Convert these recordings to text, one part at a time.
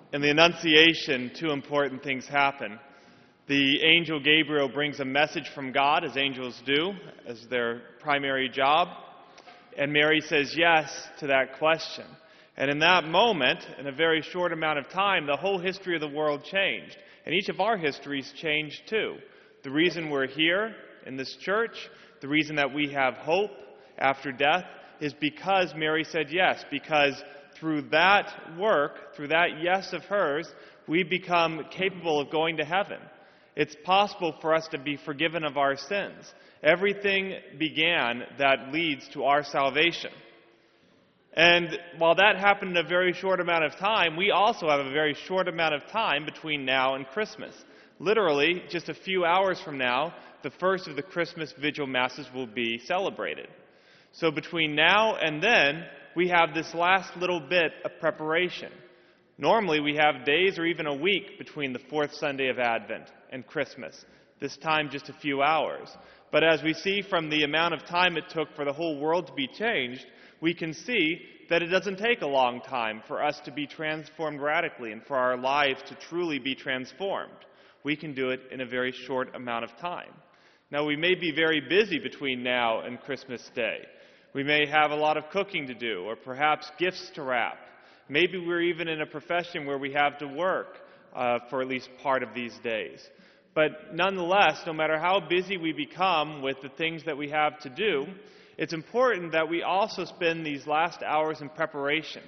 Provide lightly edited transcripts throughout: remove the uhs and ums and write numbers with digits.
In the Annunciation, two important things happen. The angel Gabriel brings a message from God, as angels do, as their primary job. And Mary says yes to that question. And in that moment, in a very short amount of time, the whole history of the world changed. And each of our histories changed too. The reason we're here in this church, the reason that we have hope after death, is because Mary said yes. Because through that work, through that yes of hers, we become capable of going to heaven. It's possible for us to be forgiven of our sins. Everything began that leads to our salvation. And while that happened in a very short amount of time, we also have a very short amount of time between now and Christmas. Literally, just a few hours from now, the first of the Christmas Vigil Masses will be celebrated. So between now and then, we have this last little bit of preparation. Normally, we have days or even a week between the fourth Sunday of Advent and Christmas. This time, just a few hours. But as we see from the amount of time it took for the whole world to be changed, we can see that it doesn't take a long time for us to be transformed radically and for our lives to truly be transformed. We can do it in a very short amount of time. Now, we may be very busy between now and Christmas Day. We may have a lot of cooking to do, or perhaps gifts to wrap. Maybe we're even in a profession where we have to work for at least part of these days. But nonetheless, no matter how busy we become with the things that we have to do, it's important that we also spend these last hours in preparation.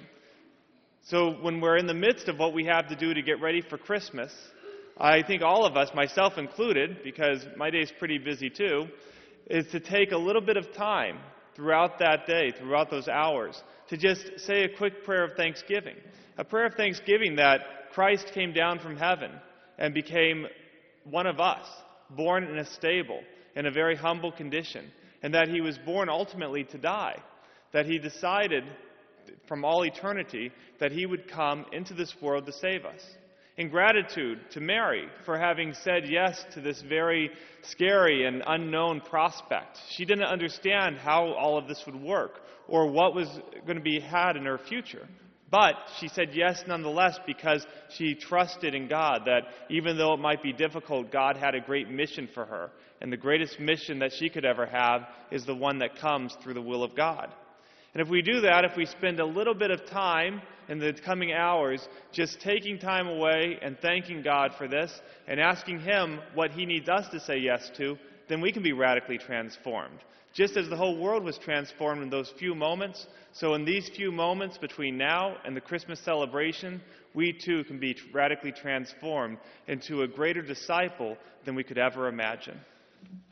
So when we're in the midst of what we have to do to get ready for Christmas, I think all of us, myself included, because my day's pretty busy too, is to take a little bit of time throughout that day, throughout those hours, to just say a quick prayer of thanksgiving. A prayer of thanksgiving that Christ came down from heaven and became one of us, born in a stable, in a very humble condition, and that he was born ultimately to die, that he decided from all eternity that he would come into this world to save us. In gratitude to Mary for having said yes to this very scary and unknown prospect. She didn't understand how all of this would work or what was going to be had in her future. But she said yes nonetheless because she trusted in God that even though it might be difficult, God had a great mission for her. And the greatest mission that she could ever have is the one that comes through the will of God. And if we do that, if we spend a little bit of time in the coming hours just taking time away and thanking God for this and asking Him what He needs us to say yes to, then we can be radically transformed. Just as the whole world was transformed in those few moments, so in these few moments between now and the Christmas celebration, we too can be radically transformed into a greater disciple than we could ever imagine.